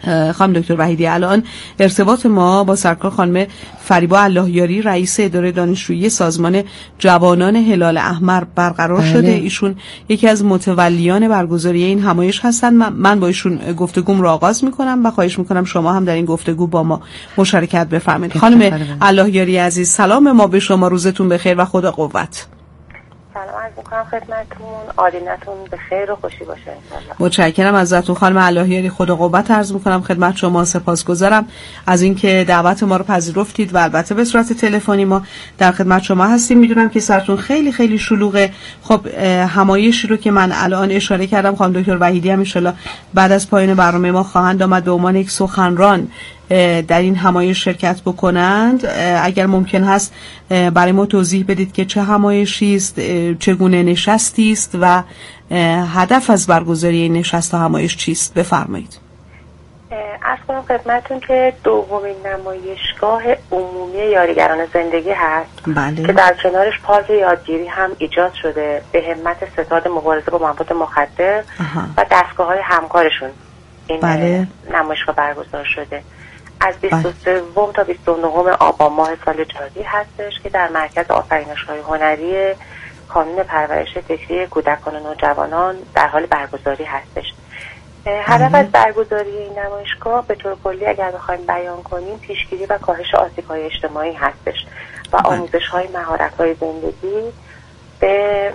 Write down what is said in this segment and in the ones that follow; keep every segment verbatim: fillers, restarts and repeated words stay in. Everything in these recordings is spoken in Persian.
خانم دکتر وحیدی، الان ارتباط ما با سرکار خانم فریبا اللهیاری رئیس اداره دانشجویی سازمان جوانان هلال احمر برقرار بله. شده. ایشون یکی از متولیان برگزاری این همایش هستند. من با ایشون گفتگوم را آغاز میکنم و خواهش میکنم شما هم در این گفتگو با ما مشارکت بفرمایید. خانم اللهیاری عزیز، سلام ما به شما، روزتون بخیر و خدا قوت. سلام عرض می‌کنم خدمتتون، آدینتون به خیر و خوشی باشه انشالله. متشکرم ازتون خانم اللهیاری، خدا قوت عرض می‌کنم خدمت شما. سپاسگزارم از اینکه دعوت ما رو پذیرفتید و البته به صورت تلفنی ما در خدمت شما هستیم. میدونم که سرتون خیلی خیلی شلوغه. خب همایشی رو که من الان اشاره کردم خانم دکتر وحیدی هم ان شاءالله بعد از پایان برنامه ما خواهند آمد به عنوان یک سخنران در این همایش شرکت بکنند. اگر ممکن هست برای ما توضیح بدید که چه همایشی است، چگونه نشستی است و هدف از برگزاری این نشست و همایش چیست؟ بفرمایید. عرض کنم خدمتتون که دومین نمایشگاه عمومی یاریگران زندگی هست بله. که در کنارش پارک یادگیری هم ایجاد شده به همت ستاد مبارزه با مواد مخدر آها. و دستگاه‌های همکارشون این بله. نمایشگاه برگزار شده. از بیست و سه تا بیست و نه آبان ماه سال جاری هستش که در مرکز آفرینش‌های هنری کانون پرورش فکری کودکان و نوجوانان در حال برگزاری هستش. هدف از برگزاری این نمایشگاه به طور کلی اگر بخوایم بیان کنیم پیشگیری و کاهش آسیب‌های اجتماعی هستش و آموزش‌های مهارت‌های زندگی به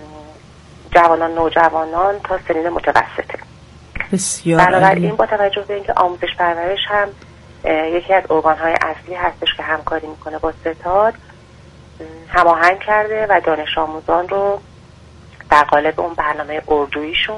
جوانان نوجوانان تا سنین متوسطه. بسیار بنابراین با توجه به اینکه آموزش پرورش هم یکی از ارگان‌های اصلی هستش که همکاری میکنه با ستاد، هماهنگ کرده و دانش آموزان رو در قالب اون برنامه اردوییشون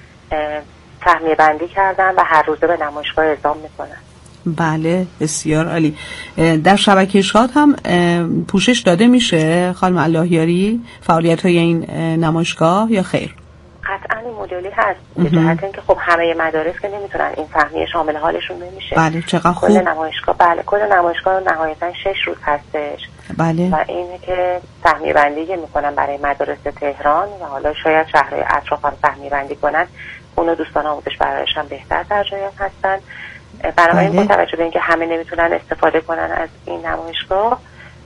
سهمیه بندی کردن و هر روزه به نمایشگاه اعزام میکنن. بله بسیار عالی. در شبکه شاد هم پوشش داده میشه خانم اللهیاری فعالیت‌های این نمایشگاه یا خیر؟ قطعا این مدلی هست به جهت اینکه خب همه مدارس که نمیتونن این سهمیه شامل حالشون نمیشه. بله چقدر خوب. کل نمایشگاه بله کل نمایشگاه نهایتا شش روز هستش. بله. و اینه که سهمیه بندی میکنن برای مدارس تهران و حالا شاید شهرهای اطراف هم سهمیه بندی کنن. اونو دوستان آموزش پرورش هم بهتر در جریان هستن. بنابراین با توجه به اینکه همه نمیتونن استفاده کنن از این نمایشگاه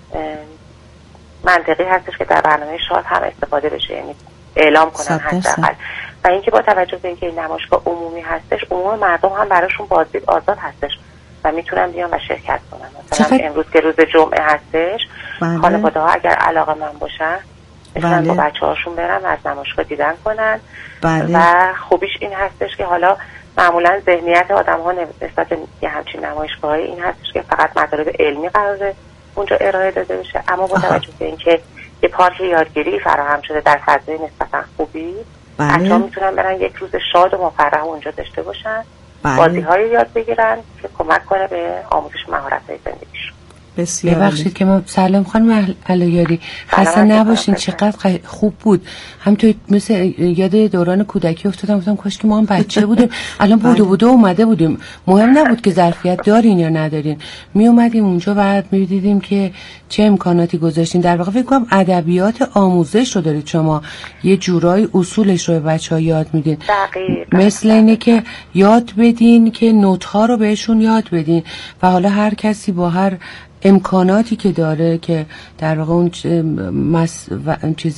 منطقی هستش که در برنامه شاد هم استفاده بشه، یعنی اعلام کنن حداقل. و اینکه با توجه به اینکه این نمایشگاه عمومی هستش عموم مردم هم براشون بازدید آزاد هستش و میتونن بیان و شرکت کنن. مثلا چقدر... امروز که روز جمعه هستش خانواده ها اگر علاقه من باشن میتونن بله. با بچه هاشون برن و از نمایشگاه دیدن کنن بله. و خوبیش این هستش که حالا معمولا ذهنیت آدم ها نسبت به همچین نمایشگاهی این هستش که فقط مطالب علمی قراره اونجا ارائه داده بشه، اما با توجه به اینکه یه پارک یادگیری فراهم شده در فضای نسبتا خوبی بله. بچه‌ها میتونن برن یک روز شاد و مفرح اونجا داشته باشن بله. بازی‌های یاد بگیرن که کمک کنه به آموزش مهارت‌های زندگیشون. بسیار ببخشید که ما سلام خانم اللهیاری خسته نباشین، چقدر خوب بود. همونطور مثل یاد دوران کودکی افتادم گفتم کاش که ما هم بچه بودیم الان بودو بودو اومده بودیم، مهم نبود که ظرفیت دارین یا ندارین، می اومدیم اونجا بعد می دیدیم که چه امکاناتی گذاشتین. در واقع فکر کنم ادبیات آموزش رو دارید شما، یه جورایی اصولش رو به بچه‌ها یاد میدین، مثل اینه که یاد بدین که نوت‌ها رو بهشون یاد بدین و حالا هر کسی با هر امکاناتی که داره که در واقع اون مس و اون چیز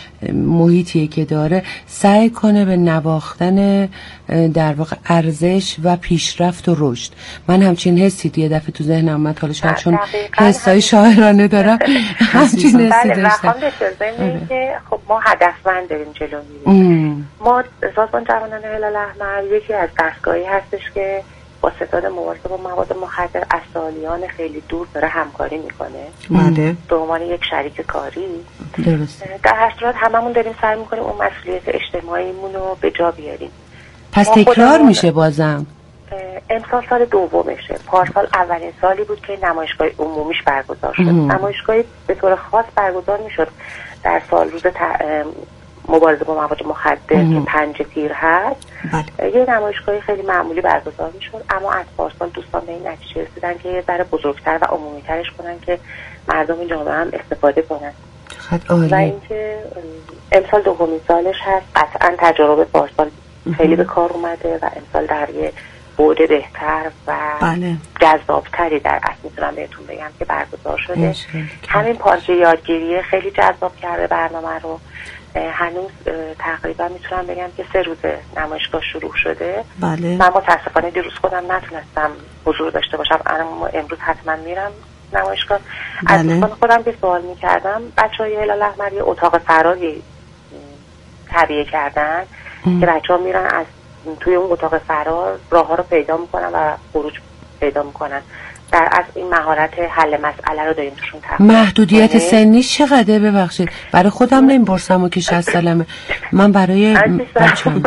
محیطی که داره سعی کنه به نواختن در واقع ارزش و پیشرفت و رشد. من همچین حسی یه دفعه تو ذهنم اومد، حالا شاید چون حسای شاعرانه دارم همچین حسی داشتم. بله که خب ما هدفمند داریم جلو میریم. ما سازمان جوانان هلال احمر یکی از دستگاهی هستش که با ستاد مبارزه با مواد مخدر از سالیان خیلی دور داره همکاری میکنه بله. به عنوان یک شریک کاری. درست. در هر صورت هممون داریم سعی میکنیم اون مسئولیت اجتماعیمون رو به جا بیاریم. پس تکرار میشه بازم؟ امسال سال دومشه. پارسال اولین سالی بود که نمایشگاه عمومیش برگزار شد. نمایشگاهی به طور خاص برگزار میشد در سال روز ت... مبارزه با مواد مخدر که پنج تیر هست بله. یه نمایشگاهی خیلی معمولی برگزار میشد، اما از پارسال دوستان به این نتیجه رسیدن که یه ذره بزرگتر و عمومی‌ترش کنن که مردم جامعه هم استفاده کنن و اینکه امسال دومین سالش هست. قطعا تجربه پارسال خیلی به کار اومده و امسال در یه بوده بهتر و بله. جذابتری در اصل میتونم بهتون بگم که برگزار شده. همین پارک یادگیری خیلی جذاب کرده برنامه رو. هنوز تقریبا میتونم بگم که سه روز نمایشگاه شروع شده. بله. من متاسفانه دیروز خودم نتونستم حضور داشته باشم، اما امروز حتما میرم نمایشگاه. بله. از دوستان خودم که سوال میکردم، بچه های هلال احمر یه اتاق فراری تهیه کردن ام. که بچه ها میرن از توی اون اتاق فرار راه ها رو پیدا میکنن و خروج پیدا میکنن. در از این مهارت حل مسئله رو داریم توشون تقویت. محدودیت سنی چقدره؟ ببخشید برای خودم نمیپرسم و که شصت سالمه، من برای بچه‌ام.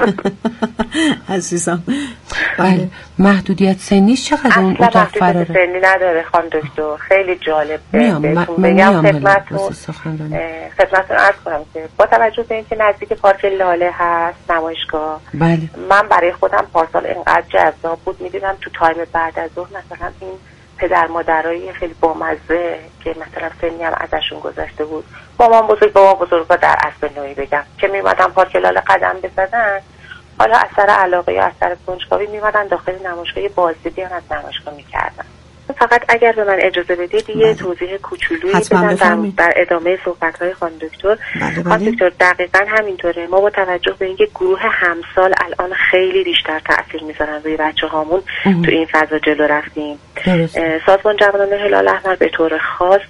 عزیزم بله. محدودیت سنی چقدر اون اتاق فراره؟ محدودیت سنی نداره خانم دکتر. خیلی جالب بهتون بگم خدمتتون خدمتتون عرض کنم که با توجه به اینکه نزدیک پارک لاله هست نمایشگاه، بله. من برای خودم پارسال اینقدر جذاب بود میدیدم تو تایم بعد از ظهر مثلا این پدر مادرای خیلی بامزه که مثلا سنی هم ازشون گذشته بود، مامان بزرگ بابا بزرگا در اصل نوعی بگم که میمدن پارک لاله قدم بزدن، حالا اثر علاقه یا اثر کنجکاوی میمدن داخل نمایشگاه بازدیدی بیان از نمایشگاه میکردن. فقط اگر به من اجازه بدید یه توضیح کوچولویی بدم در, در ادامه صحبت‌های خانم دکتر. خانم دکتر دقیقاً همینطوره. ما با توجه به اینکه گروه همسال الان خیلی بیشتر تأثیر میذارن روی بچه‌هامون تو این فضا جلو رفتیم. سازمان جوانان هلال احمر به طور خاص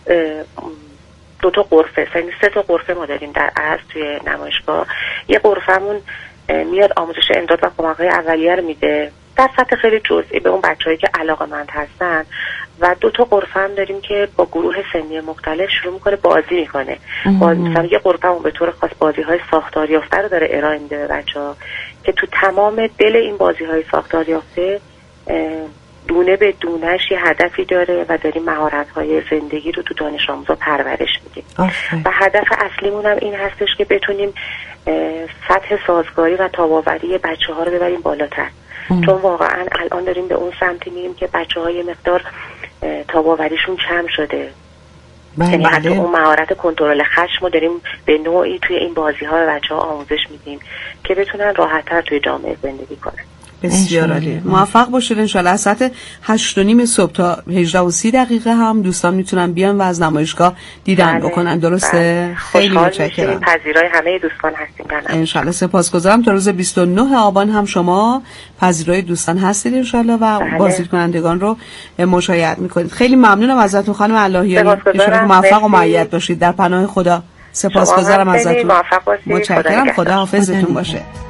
دو تا غرفه، یعنی سه تا غرفه ما داریم در اصل توی نمایشگاه. یه غرفمون میاد آموزش امداد و کمک‌های اولیه رو میده در سطح خیلی جزئی به اون بچه‌هایی که علاقه‌مند هستن، و دو تا غرفه هم داریم که با گروه سنی مختلف شروع میکنه بازی میکنه. مثلا یه غرفه هم به طور خاص بازی‌های ساختار یافته رو داره ارائه میده به بچه‌ها که تو تمام دل این بازی‌های ساختار یافته دونه به دونهش یه هدفی داره و داریم مهارت‌های زندگی رو تو دانش آموزا پرورش میدیم. و هدف اصلیمون هم این هستش که بتونیم سطح سازگاری و تاب‌آوری بچه‌ها رو ببریم بالاتر. ام. چون واقعا الان داریم به اون سمتی میریم که بچه‌ها یه مقدار تاب‌آوریشون کم شده. یعنی حتی اون مهارت کنترل خشم رو داریم به نوعی توی این بازی‌ها به بچه‌ها آموزش میدیم که بتونن راحت‌تر توی جامعه زندگی کنن. بسیار عالی. موفق باشید ان شاءالله. ساعت هشت و نیم صبح تا هجده و سی دقیقه هم دوستان میتونن بیان و از نمایشگاه دیدن بله. بکنن. درسته؟ بله. خیلی متشکرم. پذیرای همه دوستان هستیم ان شاءالله. سپاسگزارم. تا روز بیست و نه آبان هم شما پذیرای دوستان هستید ان شاءالله و بله. بازدید کنندگان رو مشاهده میکنید. خیلی ممنونم ازتون خانم اللهیانی. ان شاءالله موفق و مؤید باشید در پناه خدا. سپاسگزارم ازتون. موفق باشید. متشکرم. خدا حافظتون باشه.